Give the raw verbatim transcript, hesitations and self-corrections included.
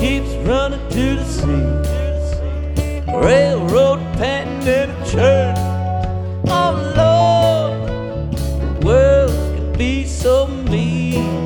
keeps running to the sea. Railroad panting in a churn. Oh Lord, the world can be so mean.